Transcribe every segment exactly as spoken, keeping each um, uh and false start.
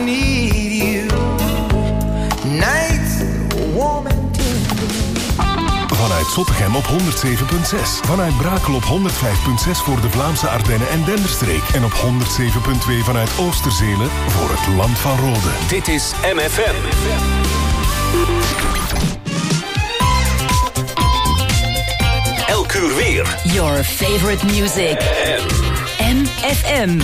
need you. Nights warm and tender. Vanuit Zottegem op honderd zeven komma zes. Vanuit Brakel op honderd vijf komma zes voor de Vlaamse Ardennen en Denderstreek. En op honderd zeven komma twee vanuit Oosterzelen voor het land van Rode. Dit is M F M. Elk uur weer. Your favorite music. M F M.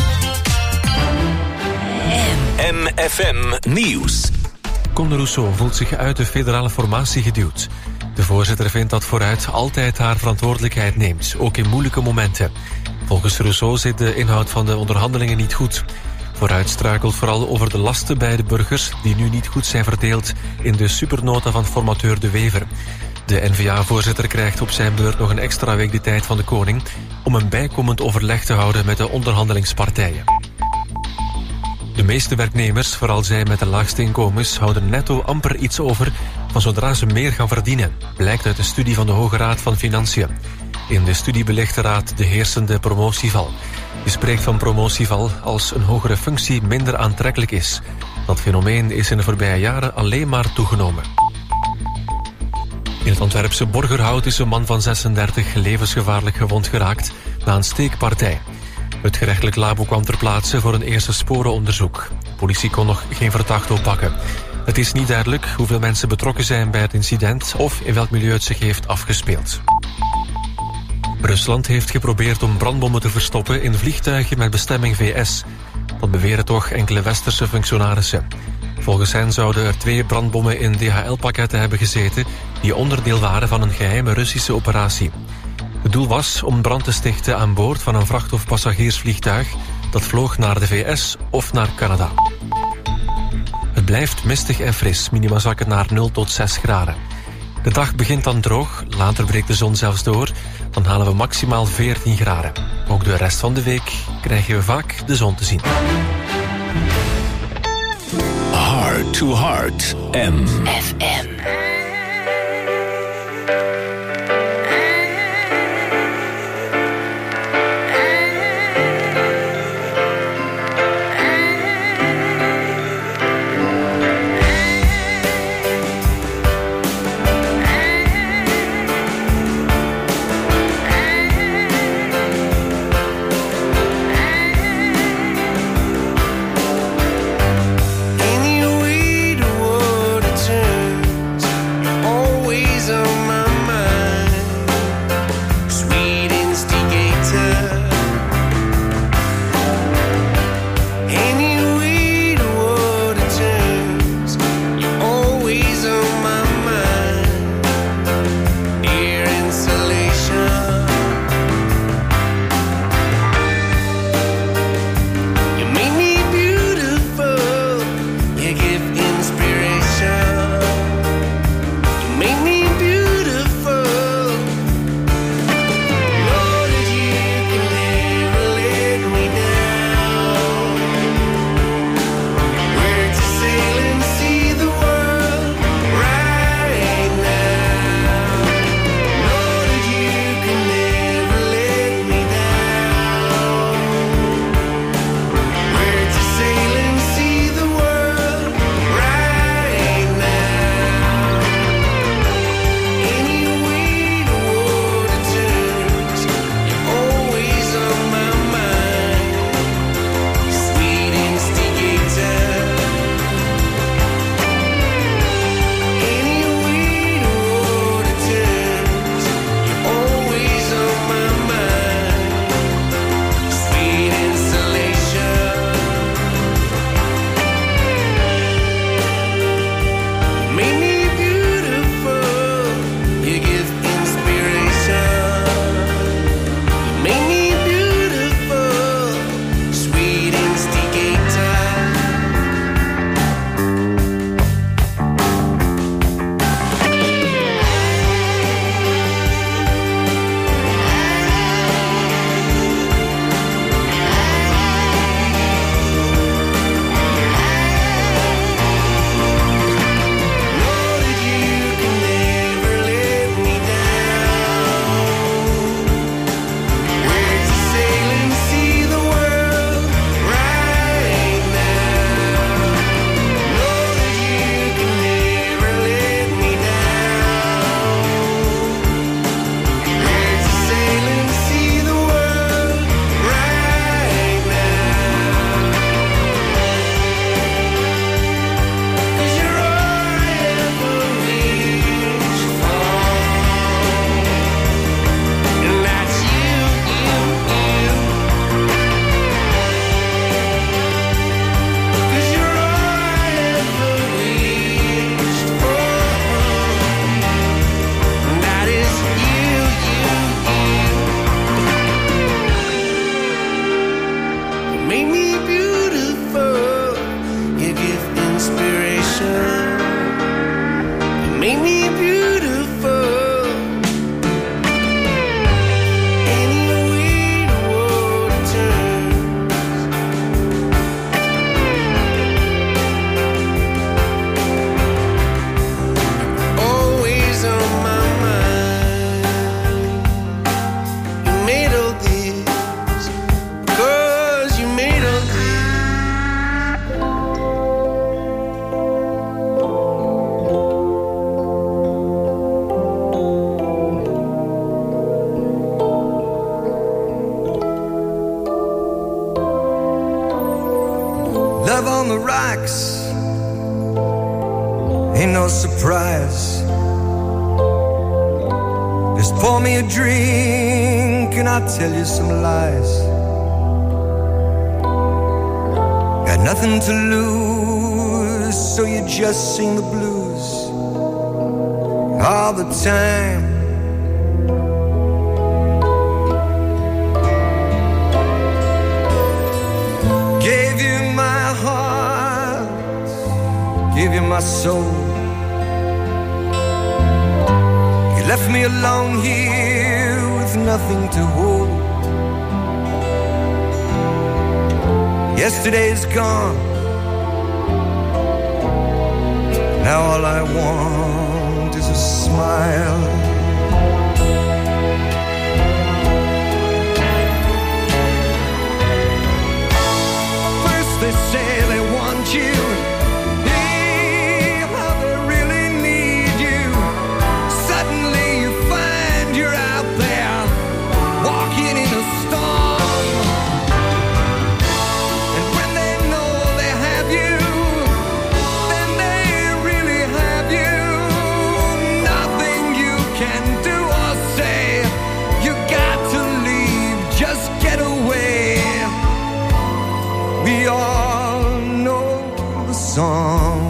M F M Nieuws. Conde Rousseau voelt zich uit de federale formatie geduwd. De voorzitter vindt dat Vooruit altijd haar verantwoordelijkheid neemt, ook in moeilijke momenten. Volgens Rousseau zit de inhoud van de onderhandelingen niet goed. Vooruit struikelt vooral over de lasten bij de burgers die nu niet goed zijn verdeeld in de supernota van formateur De Wever. De N V A-voorzitter krijgt op zijn beurt nog een extra week de tijd van de koning om een bijkomend overleg te houden met de onderhandelingspartijen. De meeste werknemers, vooral zij met de laagste inkomens, houden netto amper iets over van zodra ze meer gaan verdienen, blijkt uit een studie van de Hoge Raad van Financiën. In de studie belicht de Raad de heersende promotieval. Je spreekt van promotieval als een hogere functie minder aantrekkelijk is. Dat fenomeen is in de voorbije jaren alleen maar toegenomen. In het Antwerpse Borgerhout is een man van zesendertig levensgevaarlijk gewond geraakt na een steekpartij. Het gerechtelijk labo kwam ter plaatse voor een eerste sporenonderzoek. De politie kon nog geen verdachte oppakken. Het is niet duidelijk hoeveel mensen betrokken zijn bij het incident of in welk milieu het zich heeft afgespeeld. Rusland heeft geprobeerd om brandbommen te verstoppen in vliegtuigen met bestemming V S. Dat beweren toch enkele westerse functionarissen. Volgens hen zouden er twee brandbommen in D H L-pakketten hebben gezeten die onderdeel waren van een geheime Russische operatie. Het doel was om brand te stichten aan boord van een vracht- of passagiersvliegtuig dat vloog naar de V S of naar Canada. Het blijft mistig en fris, minima zakken naar nul tot zes graden. De dag begint dan droog, later breekt de zon zelfs door, dan halen we maximaal veertien graden. Ook de rest van de week krijgen we vaak de zon te zien. Heart to Heart. M F M. Any way the world it turns, give inspiration. You make me beautiful. Any way the world turns, always on my mind. You made all this, 'cause you made all this. Love on the rocks ain't no surprise. Just pour me a drink and I'll tell you some lies. Got nothing to lose, so you just sing the blues all the time. Gave you my heart, gave you my soul. You left me alone here with nothing to hold. Yesterday's gone, now all I want is a smile. First they say they want you, hey, how they really need you. Suddenly you find you're out there, walking in a storm. And when they know they have you, then they really have you. Nothing you can do or say, you got to leave, just get away. We all know the song.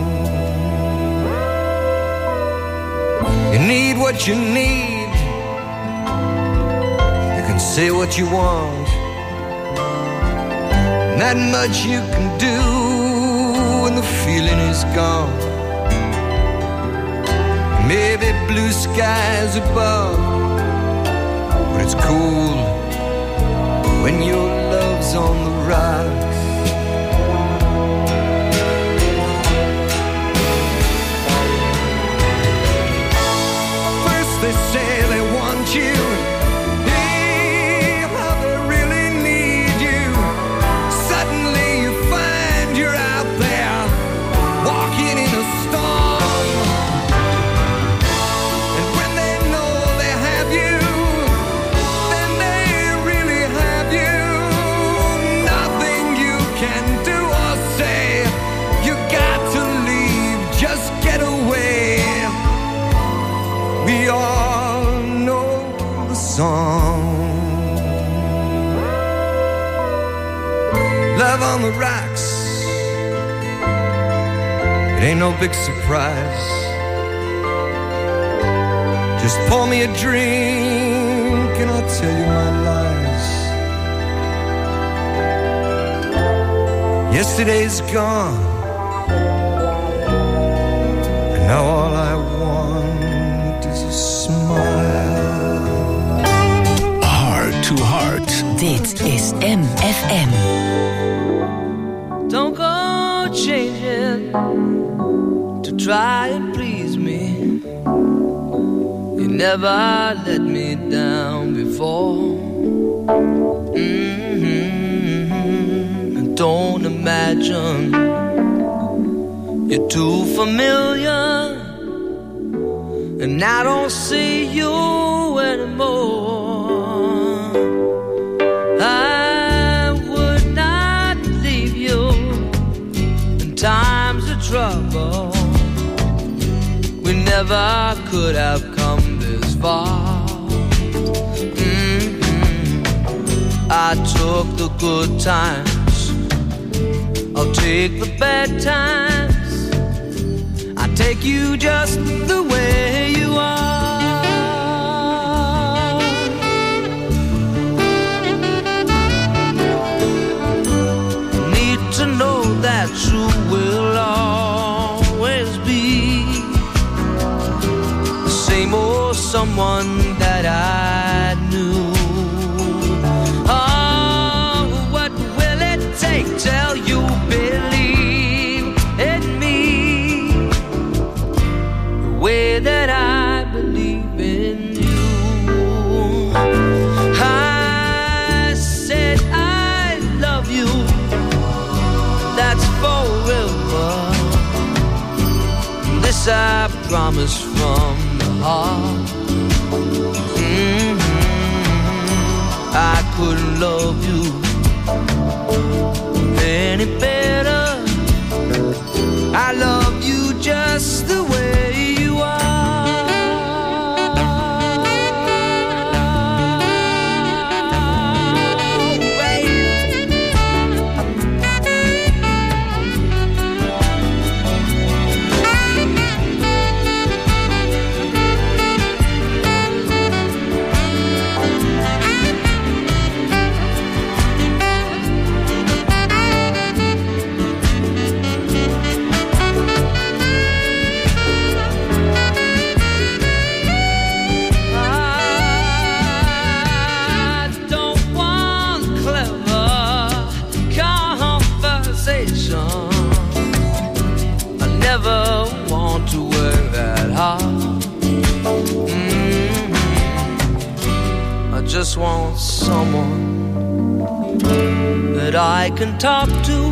You need what you need, you can say what you want. Not much you can do when the feeling is gone. Maybe blue skies above, but it's cool when your love's on the rocks. First they say they want you, hey, how they really need you. Suddenly you find you're out there, walking in a storm. And when they know they have you, then they really have you. Nothing you can do or say, you got to leave, just get away. We all know the song. Love on the rocks, it ain't no big surprise. Just pour me a drink and I'll tell you my lies. Yesterday's gone, and now all I want is a smile. Heart to Heart. Dit is M F M. Don't go changing to try and please me. You never let me down before. Mm-hmm. And don't imagine you're too familiar, and I don't see you anymore. I would not leave you in times of trouble. We never could have come this far. Mm-hmm. I took the good times, I'll take the bad times. I take you just the way you are. Need to know that you will will always be the same old someone that I knew. Oh, what will it take till you believe in me the way that I believe in you? I said I love you, that's forever. This I promise from the heart. Mm-hmm. I couldn't love you any better. I love you just the way you are. Just want someone that I can talk to.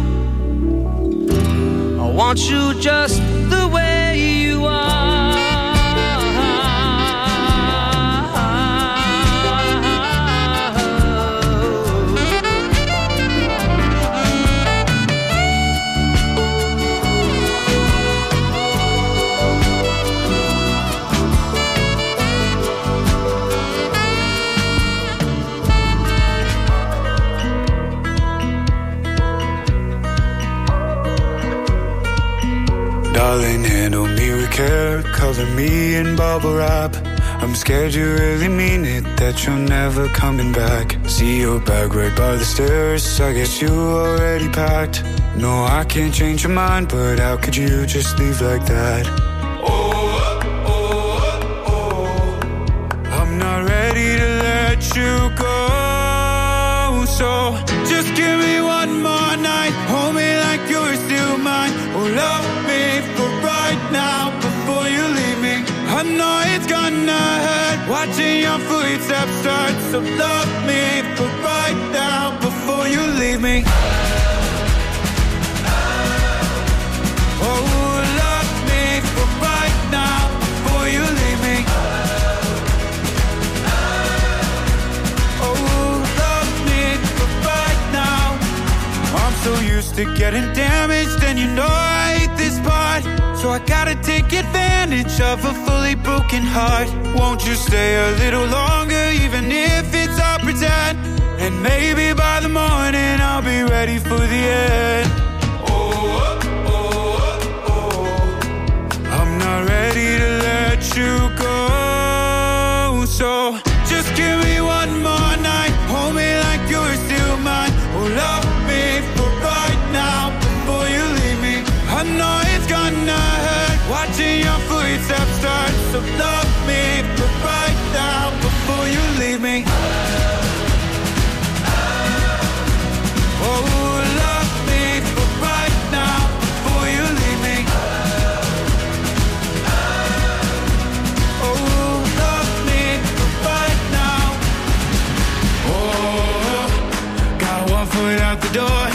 I want you just the way you are. Darling, handle me with care, cover me in bubble wrap. I'm scared you really mean it, that you're never coming back. See your bag right by the stairs, I guess you already packed. No, I can't change your mind, but how could you just leave like that? Oh, oh, oh, oh. I'm not ready to let you go, so just give me one more night, hold me like you're still mine. Oh, love me for right now before you leave me. I know it's gonna hurt watching your footsteps start, so love me for right now before you leave me. Oh, love me for right now before you leave me. Oh, love me for right now. I'm so used to getting damaged, and you know I hate this part, so I gotta take advantage of a fully broken heart. Won't you stay a little longer, even if it's all pretend? And maybe by the morning I'll be ready for the end. Oh, oh, oh, oh. I'm not ready to let you go, so just give me one more night, hold me like you're still mine. Oh, love me for right now before you leave me. I know it's gonna hurt watching your footsteps start, so love me for right now before you leave me. Oh, love me for right now before you leave me. Oh, love me for right now. Oh, got one foot out the door.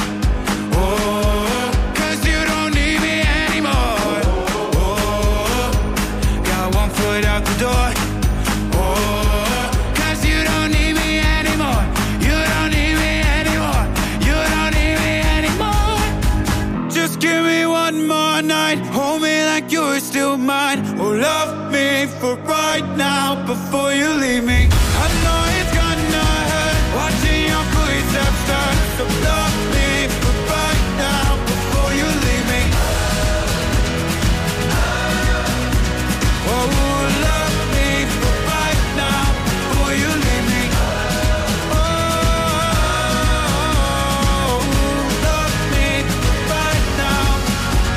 Hold me like you're still mine. Oh, love me for right now before you leave me. I know it's gonna hurt watching your footsteps start, so love me for right now before you leave me. Oh, love me for right now before you leave me. Oh, love me for right now.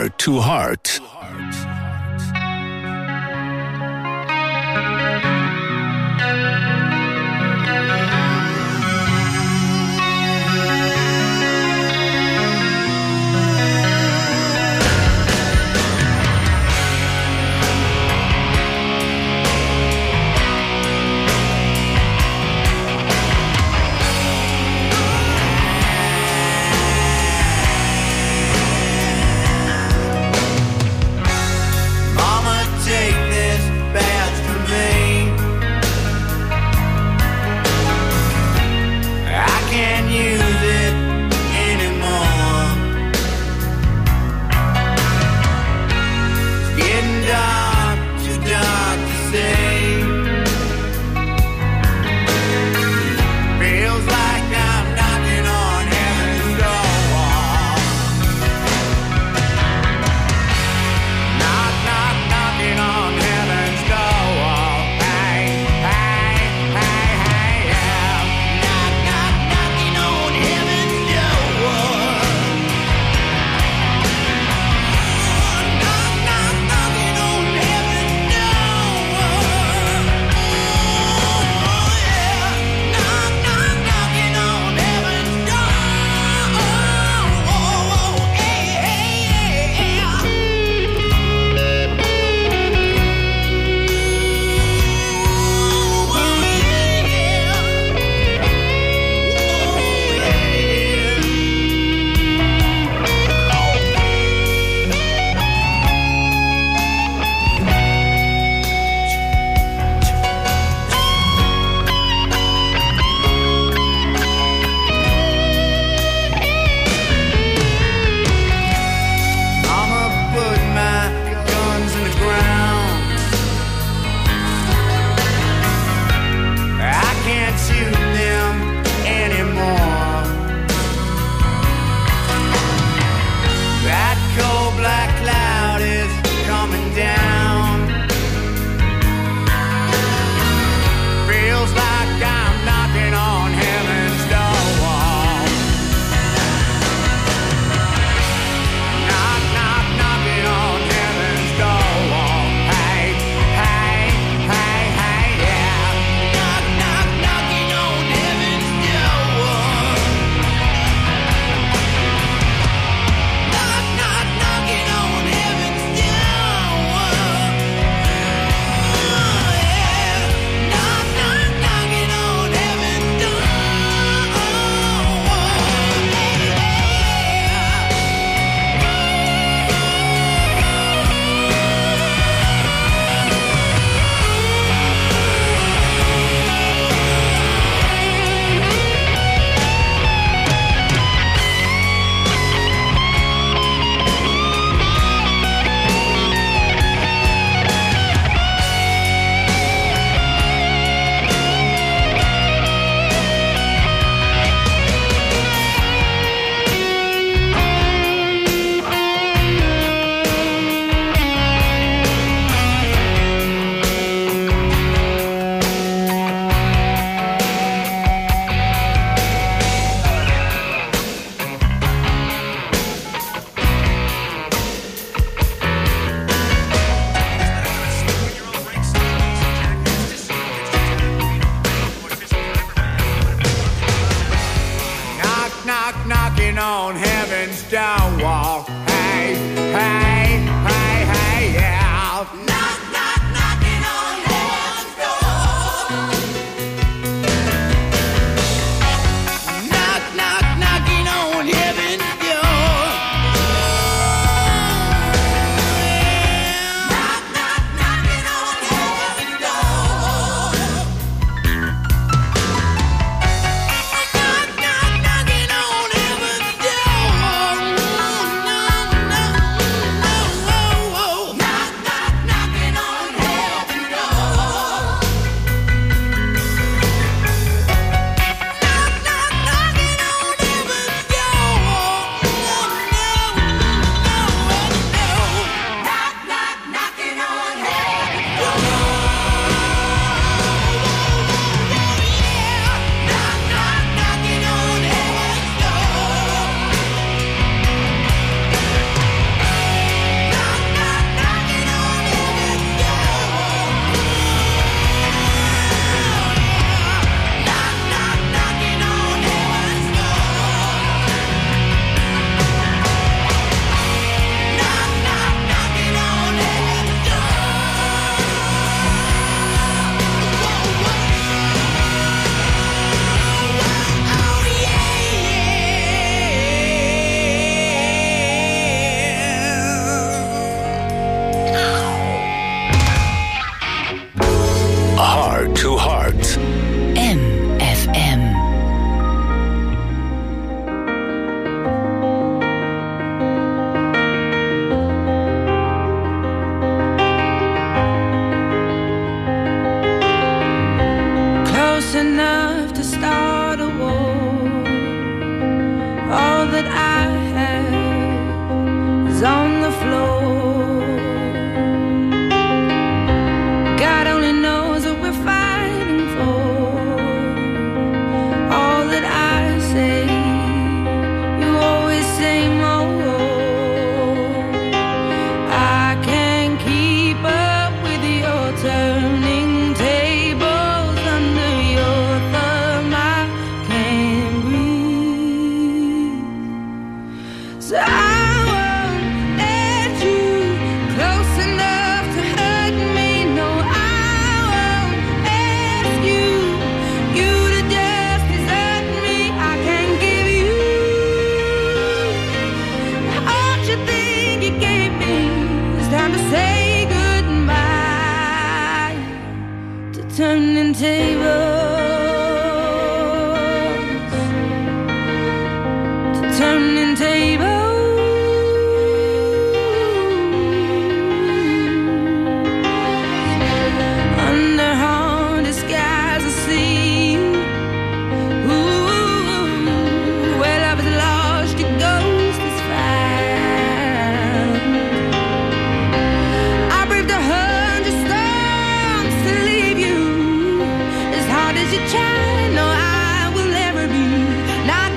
Heart to Heart. on the floor. God only knows what we're fighting for. All that I say, you always say more. I can't keep up with your turning tables under your thumb. I can't breathe. So I turning tables, to turning tables. Under haunted skies I see you. Ooh, where love is lost, your ghost is found. I braved a hundred storms to leave you. As hard as you try, no, I will never be knocked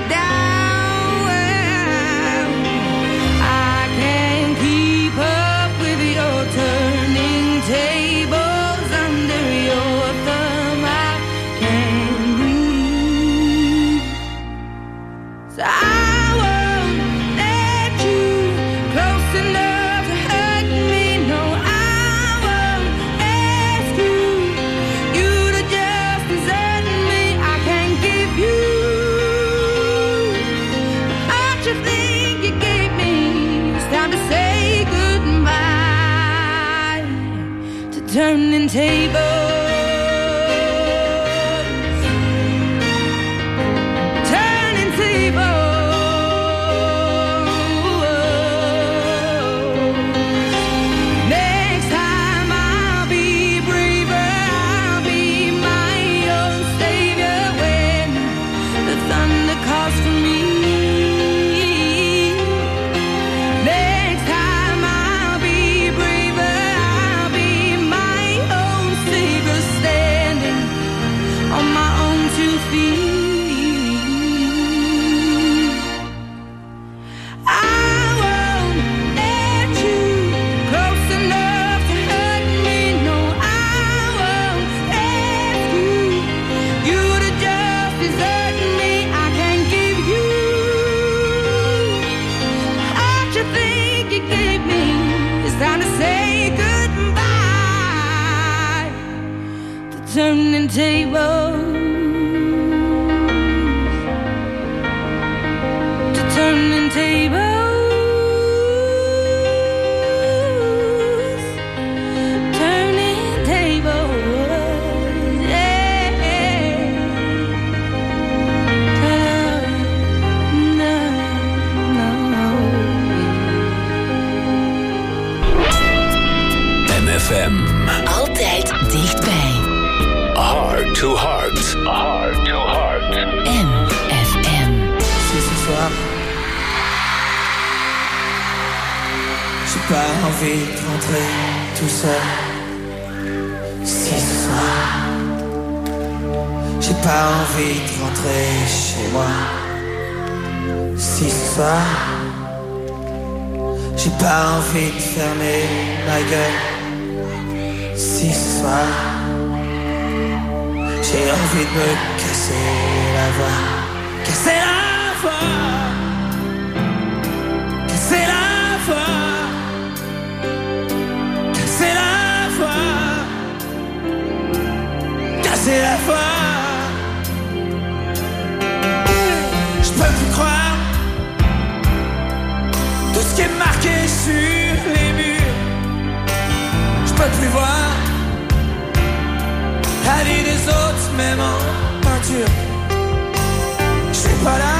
down. I can't keep up with your turning tables under your thumb. I can't breathe. So I won't let you close enough to hurt me. No, I won't ask you, you to just desert me. I can't give you what you think you gave me. It's time to say goodbye to turning tables. Turning tables. Next time I'll be braver, I'll be my own savior when the thunder calls for me. Next time I'll be braver, I'll be my own savior, standing on my own two feet. I won't let you close enough to hurt me. No, I won't ask you, you to just desert me. I can't give you what you think you gave me. It's time to say goodbye to turning tables. To turning tables. Turning tables. Yeah. No, no, no. M F M. Altijd dichtbij. Heart to heart. Heart to heart. M F M. Si ce soir j'ai pas envie de rentrer tout seul. Si ce soir j'ai pas envie de rentrer chez moi. Si ce soir j'ai pas envie de fermer ma gueule. Si ce soir j'ai envie de me casser la voix. Casser la voix. Casser la voix. Casser la voix. Casser la voix. Je peux plus croire tout ce qui est marqué sur les murs. Je peux plus voir la vie des autres, même en peinture. Je suis pas là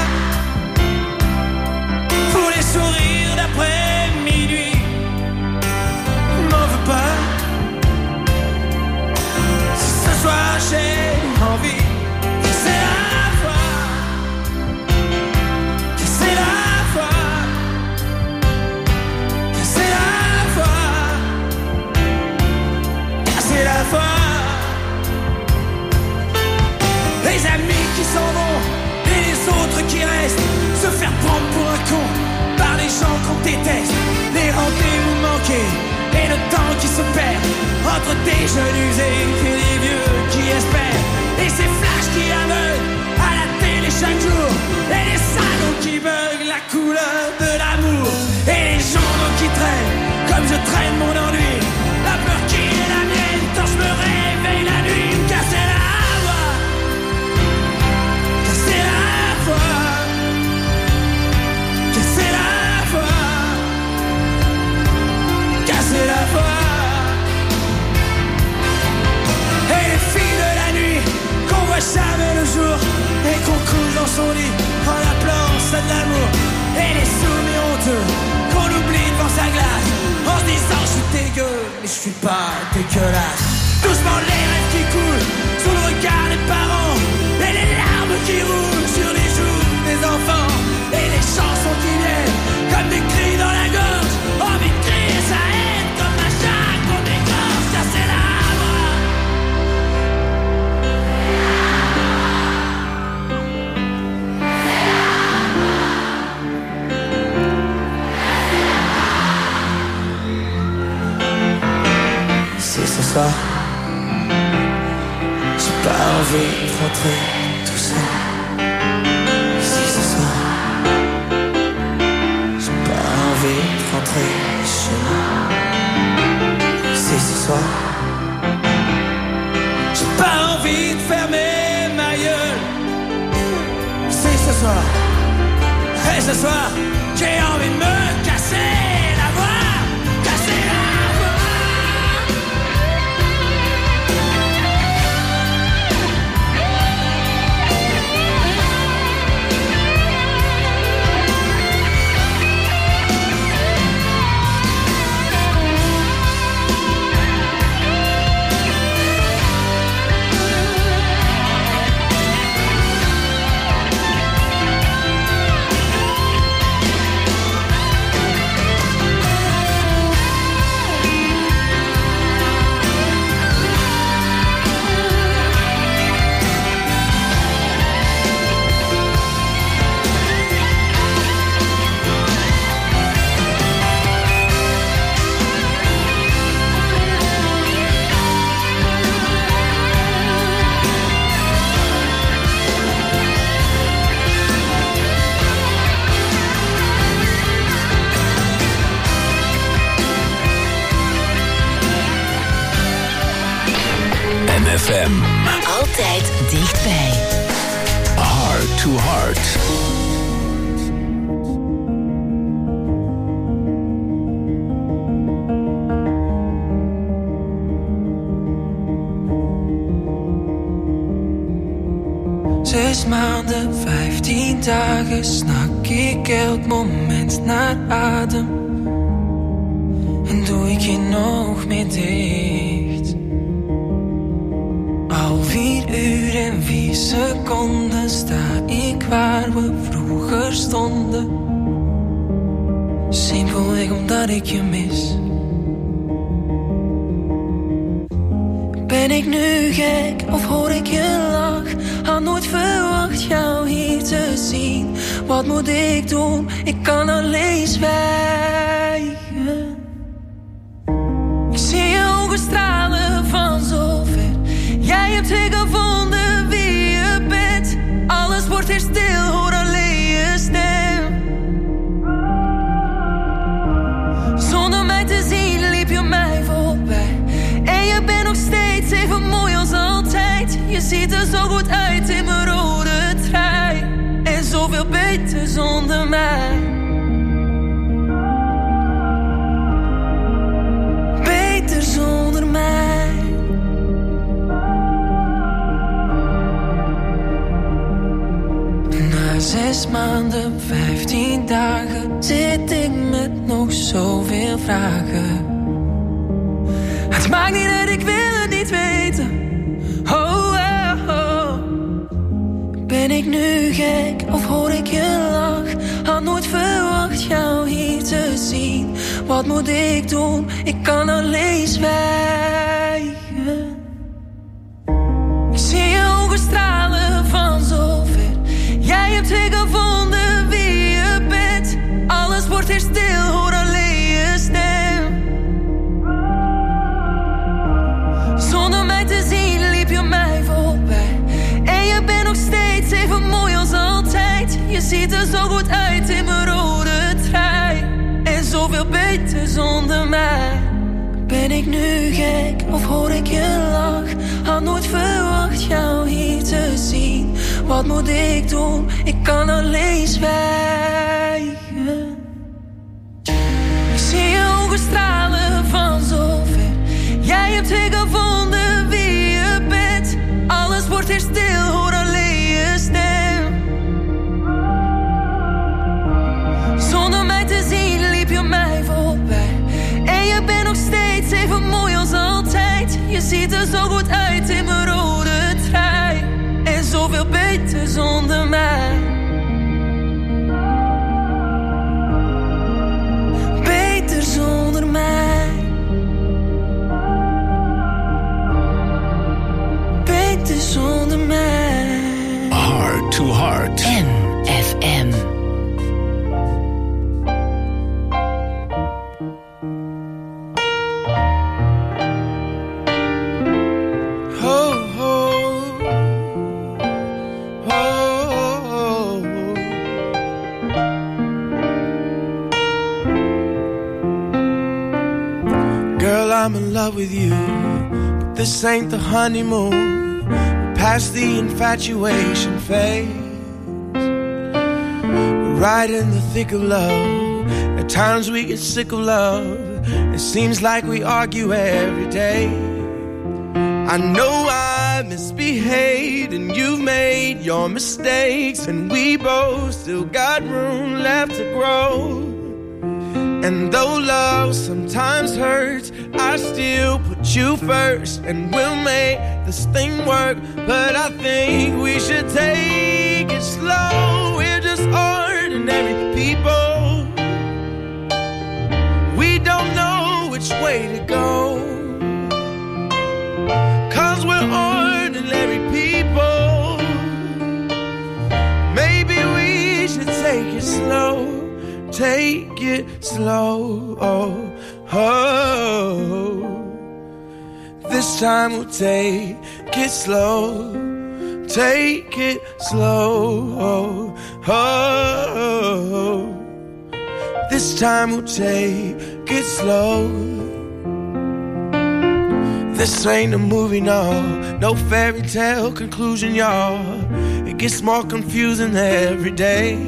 pour les sourires d'après minuit. M'en veux pas. Si ce soir j'ai envie, c'est la voix. C'est la voix. nuit et le temps qui se perd entre des jeunes usés et des vieux qui espèrent. Et ces flashs qui aveuglent à la télé chaque jour. Et les salons qui bug la couleur de l'amour. Et les journaux qui traînent comme je traîne mon ennui. La peur qui est la mienne quand je me réveille la nuit. Me casser la voix, casser la voix, casser la voix, casser la voix. Et les filles de la nuit qu'on voit jamais le jour et qu'on couche dans son lit en appelant ça de l'amour. Et les soumis honteux qu'on oublie devant sa glace en se disant je suis dégueu mais je suis pas dégueulasse. Doucement les rêves qui coulent sous le regard des parents et les larmes qui roulent sur les joues des enfants. Et les chansons qui viennent comme des cris dans la gorge. Envie de crier sa haine comme un chat qu'on dégorge. Casser la voix, si ce soir j'ai pas envie de rentrer tout seul. Si ce soir j'ai pas envie de rentrer chez moi. Si ce soir j'ai pas envie de fermer ma gueule. Si ce soir, et ce soir j'ai envie de me casser la voix, casser la F M. Altijd dichtbij. Heart to Heart. Zes maanden, vijftien dagen snak ik elk moment naar adem. En doe ik je nog meer dicht. Al vier uur en vier seconden sta ik waar we vroeger stonden. Simpelweg omdat ik je mis. Ben ik nu gek of hoor ik je lach? Had nooit verwacht jou hier te zien. Wat moet ik doen? Ik kan alleen zwijgen. Ik zie je ogen stralen van zo ver. Jij hebt weer gevonden wie je bent. Alles wordt weer stil, hoor alleen je stem. Zonder mij te zien liep je mij voorbij. En je bent nog steeds even mooi als altijd. Je ziet er zo goed uit in mijn rode trui. En zoveel beter zonder mij. Beter zonder mij. Na zes maanden, vijftien dagen zit ik met nog zoveel vragen. Het maakt niet uit, ik wil het niet weten. Oh, oh, oh. Ben ik nu gek of hoor ik je lach? Had nooit verwacht jou hier te zien. Wat moet ik doen? Ik kan alleen zwijgen. Ik zie je ogen stralen van zo ver. Jij hebt weer gevonden wie je bent. Alles wordt weer stil, hoor alleen je stem. zoveel beter zonder mij. Ben ik nu gek of hoor ik je lach? Had nooit verwacht jou hier te zien. Wat moet ik doen? Ik kan alleen zwijgen. Ik zie je ogen stralen van zo ver. Jij hebt weer gevonden wie je bent. Alles wordt hier stil, hoor alleen je stem. Zonder mij te zien liep je mij voorbij. En je bent nog steeds even mooi als altijd. Je ziet er zo goed uit in mijn rode trui. En zoveel beter zonder mij. Beter zonder mij. Beter zonder mij. Heart to Heart. M F M. I'm in love with you, but this ain't the honeymoon. We're past the infatuation phase. We're right in the thick of love. At times we get sick of love. It seems like we argue every day. I know I misbehaved and you've made your mistakes, and we both still got room left to grow. And though love sometimes hurts, I still put you first, and we'll make this thing work. But I think we should take it slow. We're just ordinary people. We don't know which way to go, 'cause we're ordinary people. Maybe we should take it slow. Take it slow, oh, oh. This time we'll take it slow. Take it slow, oh, oh. This time we'll take it slow. This ain't a movie, no. No fairy tale conclusion, y'all. It gets more confusing every day.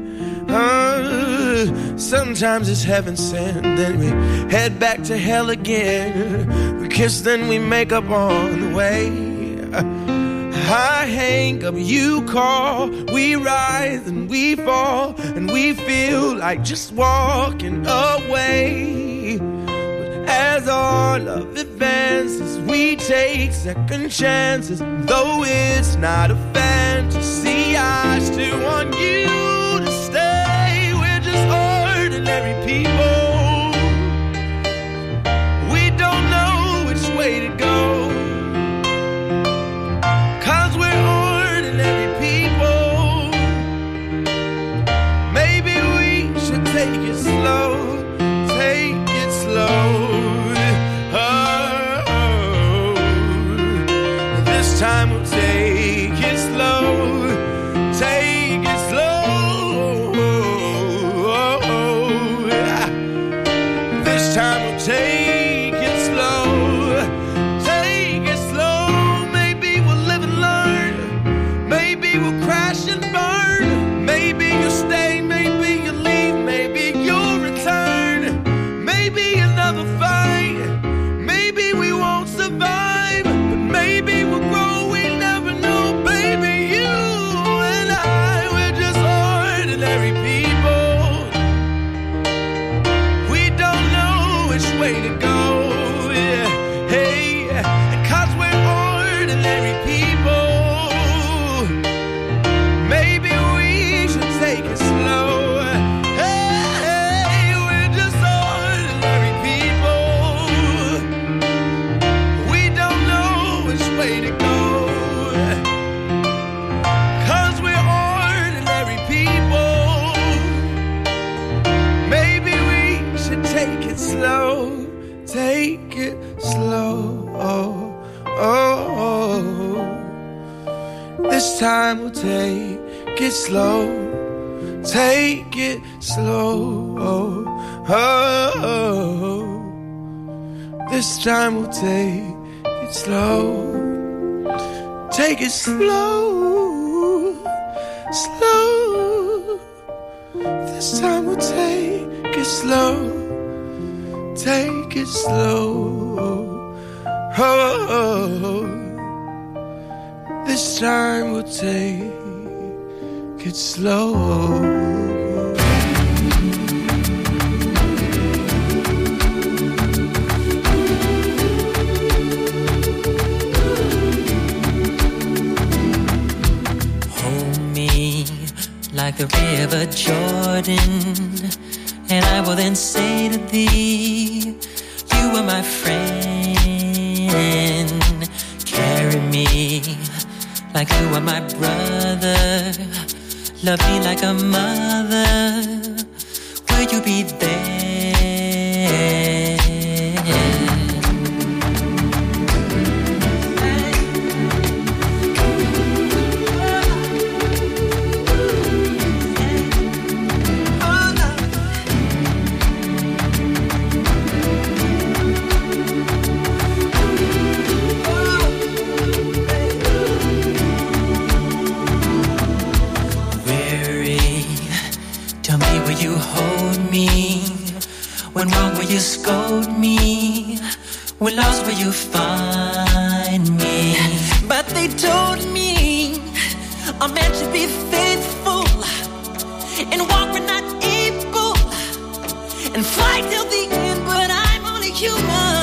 Uh, sometimes it's heaven sent, then we head back to hell again. We kiss, then we make up on the way. I hang up, you call, we rise and we fall, and we feel like just walking away. But as our love advances, we take second chances. Though it's not a fantasy, I still want you to stay. We're just ordinary people. We don't know which way to go, 'cause we're ordinary people. Maybe we should take it slow. Take it slow. Oh, this time we'll take it slow. Take it slow. This time we'll take it slow. Take it slow. Maybe we'll live and learn. Maybe we'll crash and burn. Maybe you'll stay, maybe you'll leave, maybe you'll return. Maybe another fight. Maybe we won't survive, but maybe we'll grow. We never know, baby. You and I, we're just ordinary people. We don't know which way to go, yeah. Hey, and 'cause we're ordinary people, maybe we should take it slow. Hey, we're just ordinary people. We don't know which way to go, 'cause we're ordinary people. Maybe we should take it slow. Take it slow, oh, oh, oh. This time we'll take it slow. take it slow. Oh, this time we'll take it slow. Take it slow, slow. This time we'll take it slow. Take it slow. Oh, this time we'll take it slow. Like the river Jordan, and I will then say to thee, you are my friend. Carry me like you are my brother. Love me like a mother. Will you be there? When wrong, will you scold me? When lost, will you find me? But they told me a man should be faithful and walk when not able and fight till the end, but I'm only human.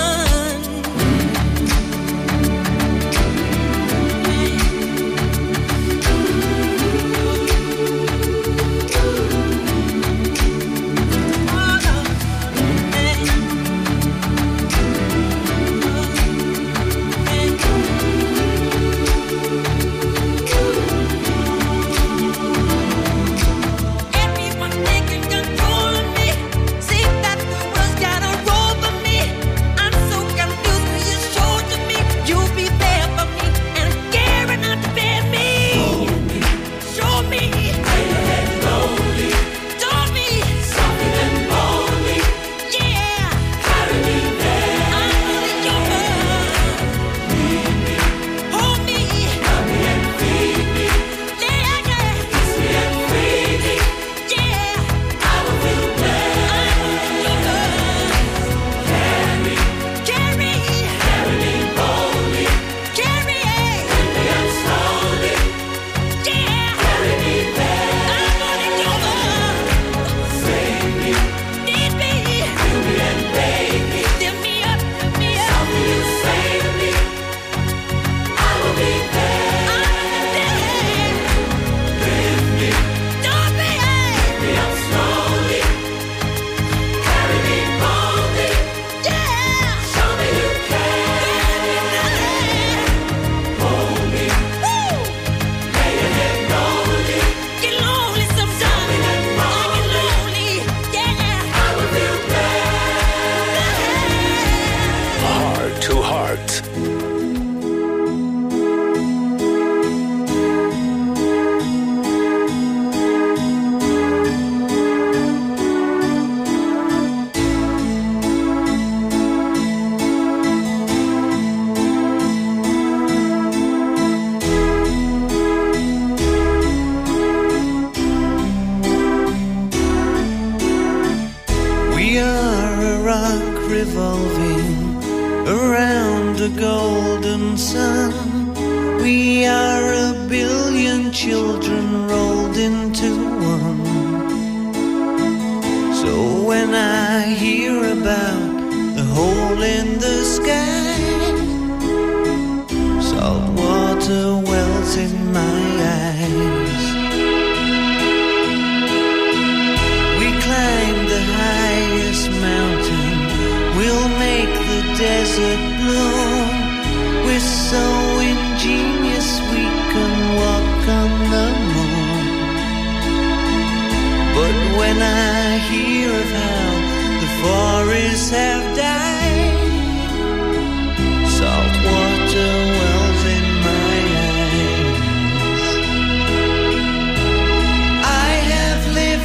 I have lived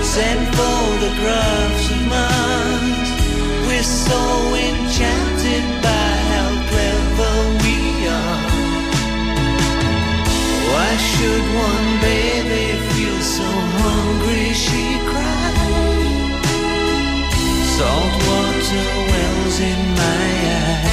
send photographs of Mars. We're so enchanted by how clever we are. Why should one baby feel so hungry she cried? Salt water wells in my eyes.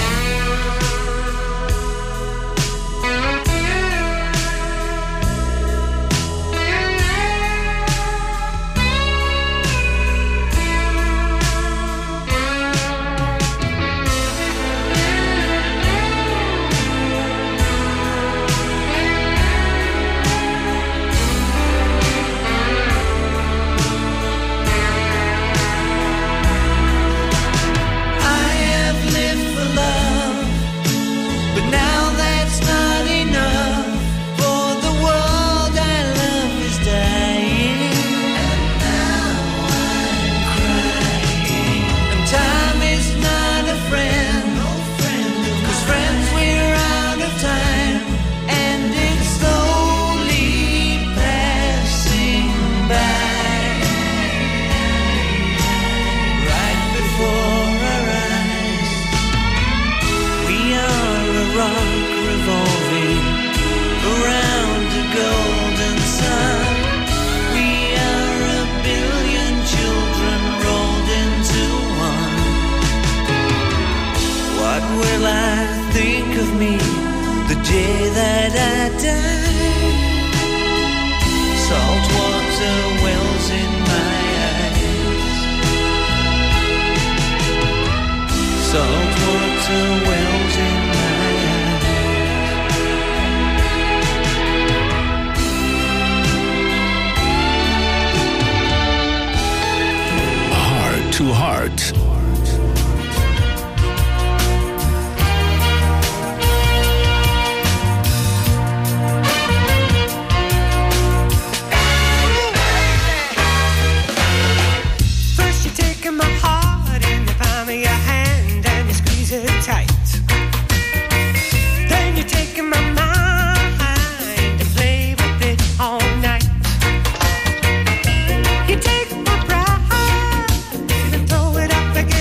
Day that I die, salt water wells in my eyes. Salt water wells in my eyes. Heart to Heart. Tight. Then you're taking my mind and play with it all night. You take my pride and throw it up again.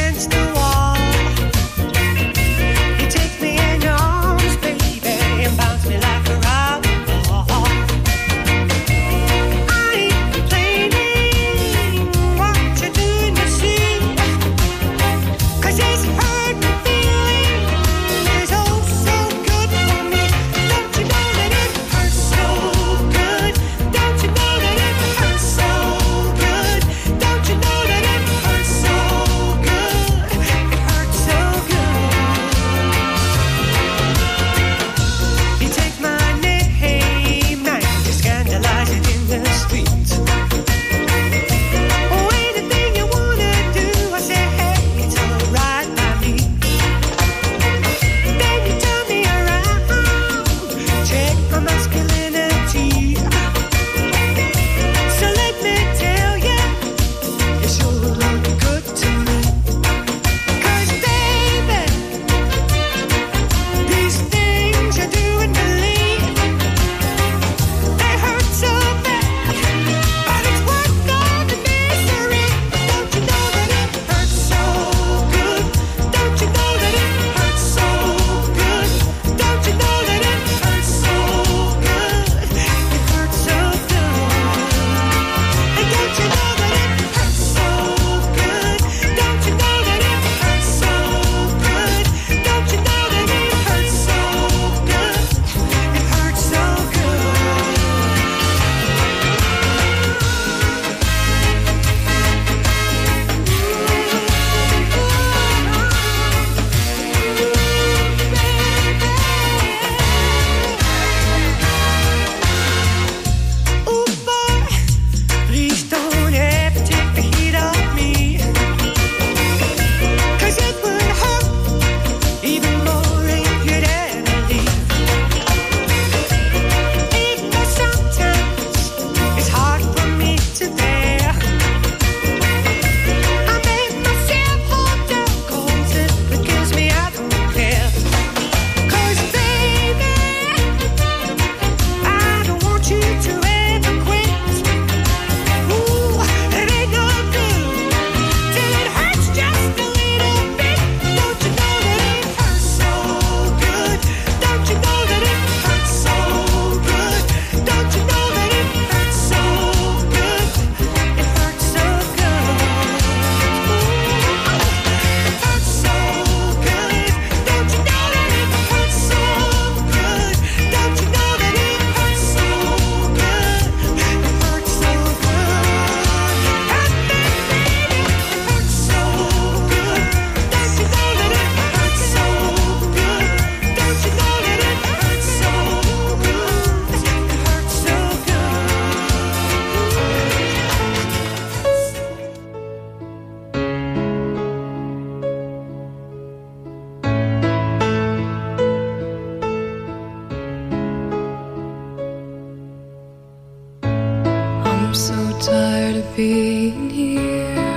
being here,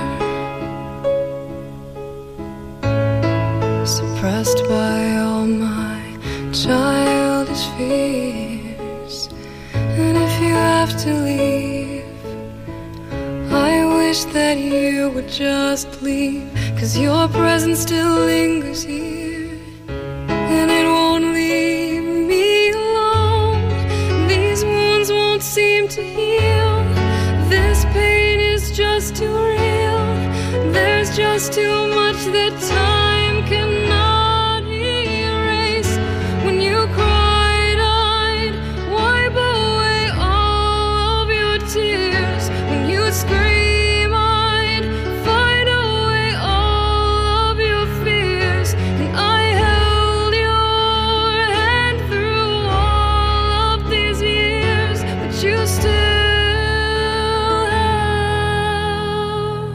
suppressed by all my childish fears. And if you have to leave, I wish that you would just leave, 'cause your presence still lingers here, and it won't leave me alone. These wounds won't seem to heal. This pain is just too real. There's just too much that time cannot erase. When you cried, I'd wipe away all of your tears. When you scream, I'd fight away all of your fears. And I held your hand through all of these years, but you still have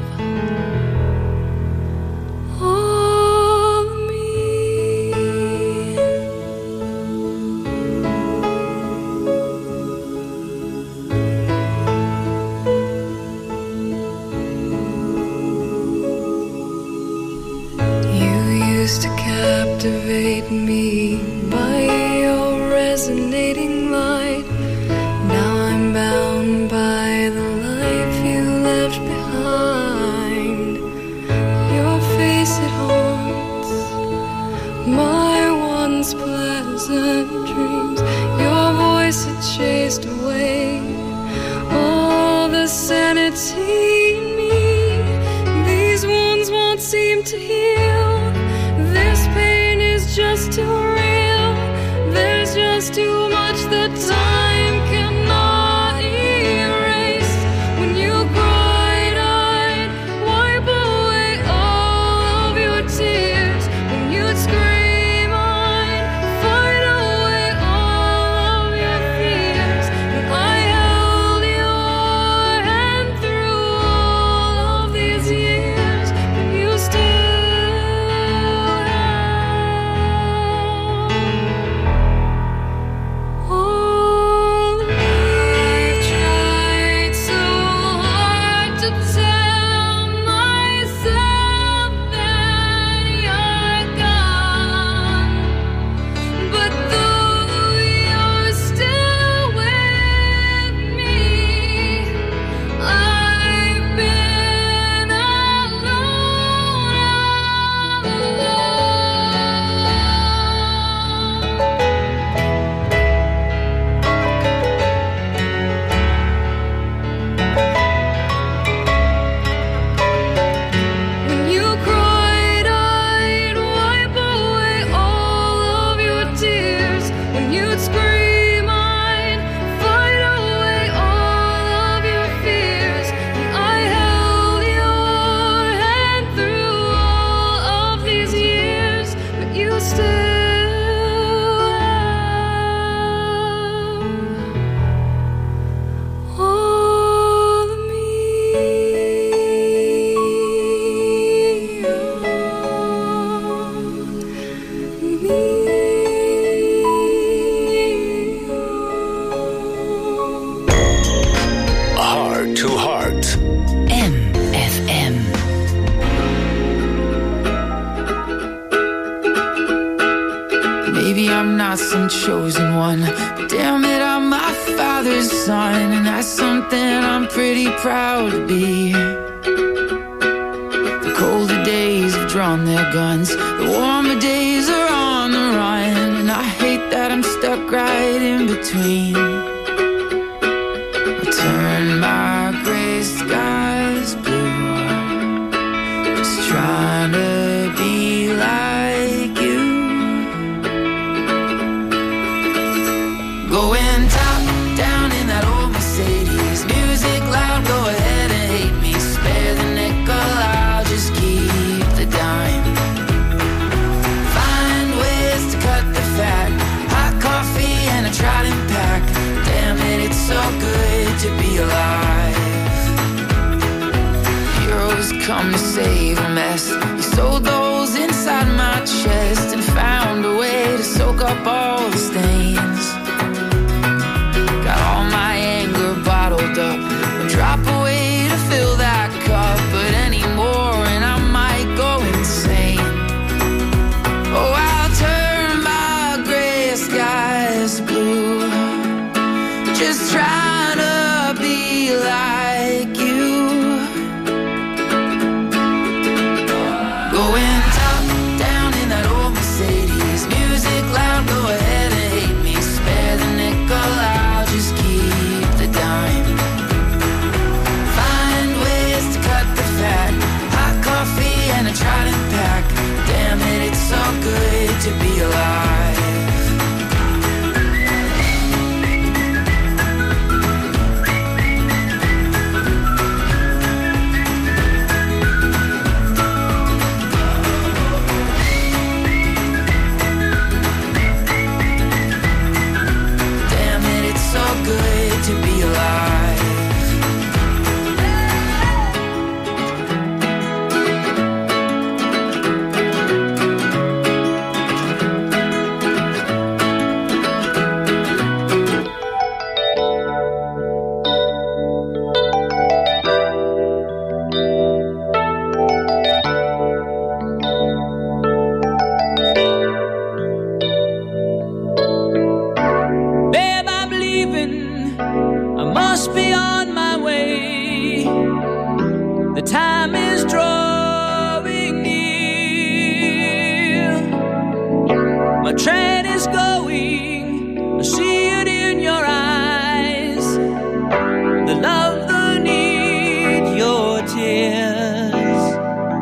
all of me. You used to captivate me by your resonating light. Now I'm bound by the life you left behind. Your face, it haunts my once pleasant dreams. Your voice, it chased away all the sanity in me. These wounds won't seem to heal. This pain is just too real. There's just too much that time cannot erase. When you cried, I'd wipe away all of your tears. When you'd scream, I'd fight away all of your fears. And I held your hand through all of these years, but you still have all of me. I've tried so hard to tell myself that you're gone, but though you're still with me, I've been alone all When you cried, I'd wipe away all of your tears. When you'd scream, I'd fight away all of your fears. And I held your hand through all of these years, but you still have all of me. Heart to Heart. M F M. Maybe I'm not some chosen one, but damn it, I'm my father's son, and that's something I'm pretty proud to be. The colder days have drawn their guns, the warmer days are on the run, and I hate that I'm stuck right in between. I turn my gray skies blue, just trying to be like you. Going top down in that old Mercedes, music loud, go ahead and hate me. Spare the nickel, I'll just keep the dime. Find ways to cut the fat, hot coffee and a Trident pack. Damn it, it's so good to be alive. Heroes come to save a mess. You sold those inside my chest and found a way to soak up all the stains. Got all my anger bottled up, and drop away to fill time is drawing near. My train is going, I see it in your eyes. The love, the need, your tears.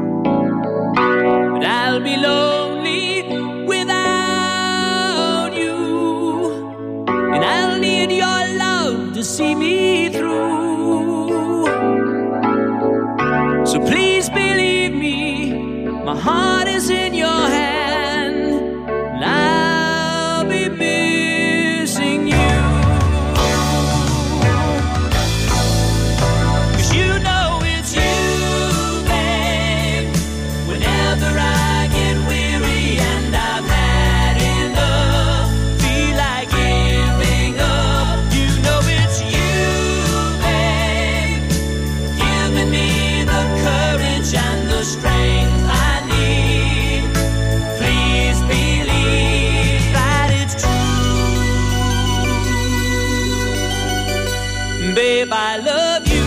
But I'll be lonely without you, and I'll need your love to see me through. So please believe me, my heart is in your hand, and I'll be missing you. 'Cause you know it's you, babe. Whenever I get weary and I've had enough, feel like giving up, you know it's you, babe, giving me the courage and the strength I need. Please believe that it's true. Babe, I love you.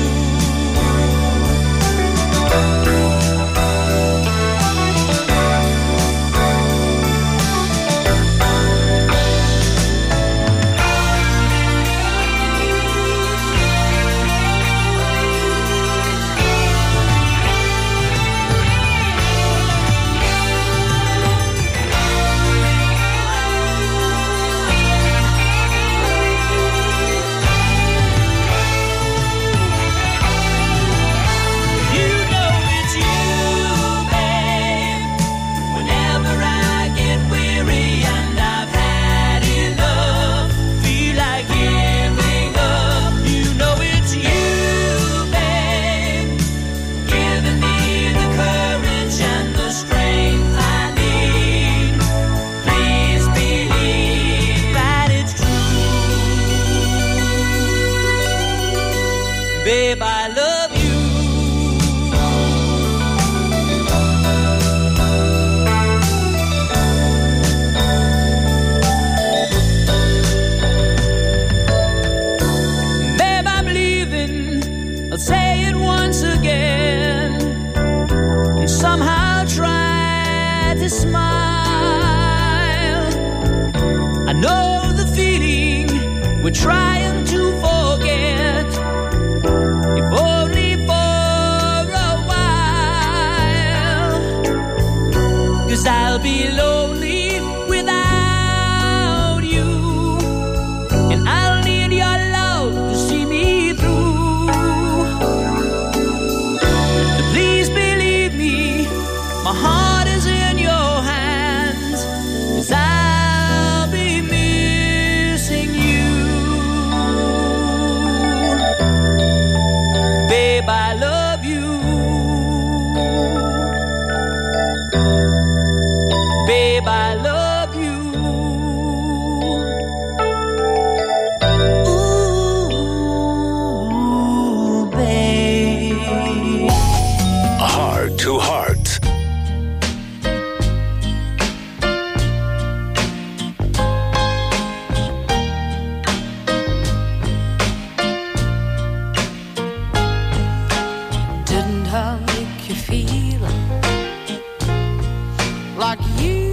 You know it's you, babe. Whenever I get weary and I've had enough, feel like giving up, you know it's you, babe, giving me the courage and the strength I need. Please believe that it's true. Babe, I love you. Babe, I'm leaving. I'll say it once again, and somehow try to smile. I know the feeling we're trying to forget, if only for a while. 'Cause I'll be lonely without you, and I'll need your love to see me through. So please believe me, my heart is in your hands, 'cause I'll be missing you. Babe, I love you. Babe, I love you. Ooh, babe. Heart to Heart. Didn't I make you feel like you